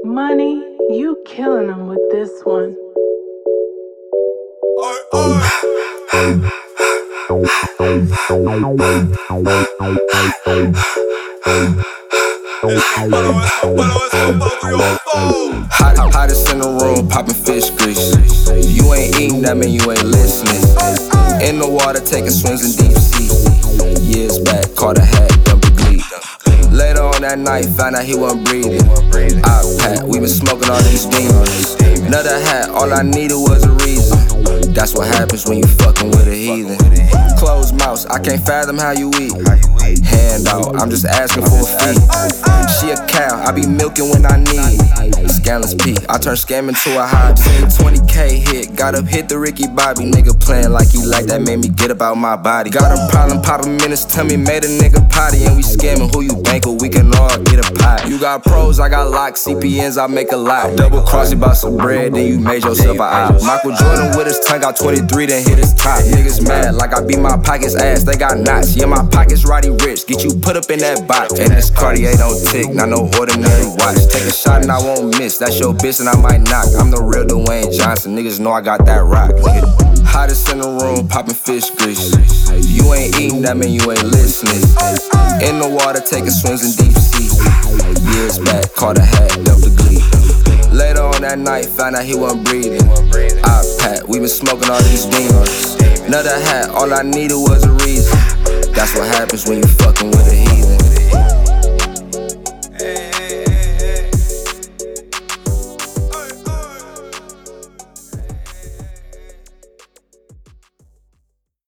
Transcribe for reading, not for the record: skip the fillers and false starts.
Money, you killing them with this one. Hottest in the room, poppin' fish grease. You ain't eating, that mean you ain't listening. In the water, taking swims in deep sea. Years back, caught a hat, dumped a glee. Later on that night, found out he wasn't breathing. Pat, we been smoking all these demons. Another hat, all I needed was a reason. That's what happens when you fucking with a heathen. Closed mouth, I can't fathom how you eat. Hand out, I'm just asking for a fee. She a cow, I be milking when I need. Scandalous P, I turn scam into a hobby. 20K hit, got up, hit the Ricky Bobby. Nigga playing like he like that, made me get about my body. Got a problem, poppin' minutes, tell me made a nigga potty. And we scamming who you bank with, we can all get a pot. You got pros, I got locks, CPNs, I make a lot. Double cross you about some bread, then you made yourself a op. Michael Jordan with his tongue got 23, then hit his top. Niggas mad like I beat my pockets ass, they got knots. Yeah, my pockets Roddy Rich, get you put up in that box. And this Cartier don't tick, not no ordinary watch. Take a shot and I won't miss, that's your bitch and I might knock. I'm the real Dwayne Johnson, niggas know I got that rock. Hottest in the room, poppin' fish grease. You ain't eating, that mean you ain't listening. In the water, taking swims in deep sea. Years back, caught a hat, dumped a glee. Later on that night, found out he wasn't breathing. Pat, we been smoking all these demons. Another hat, all I needed was a reason. That's what happens when you fucking with a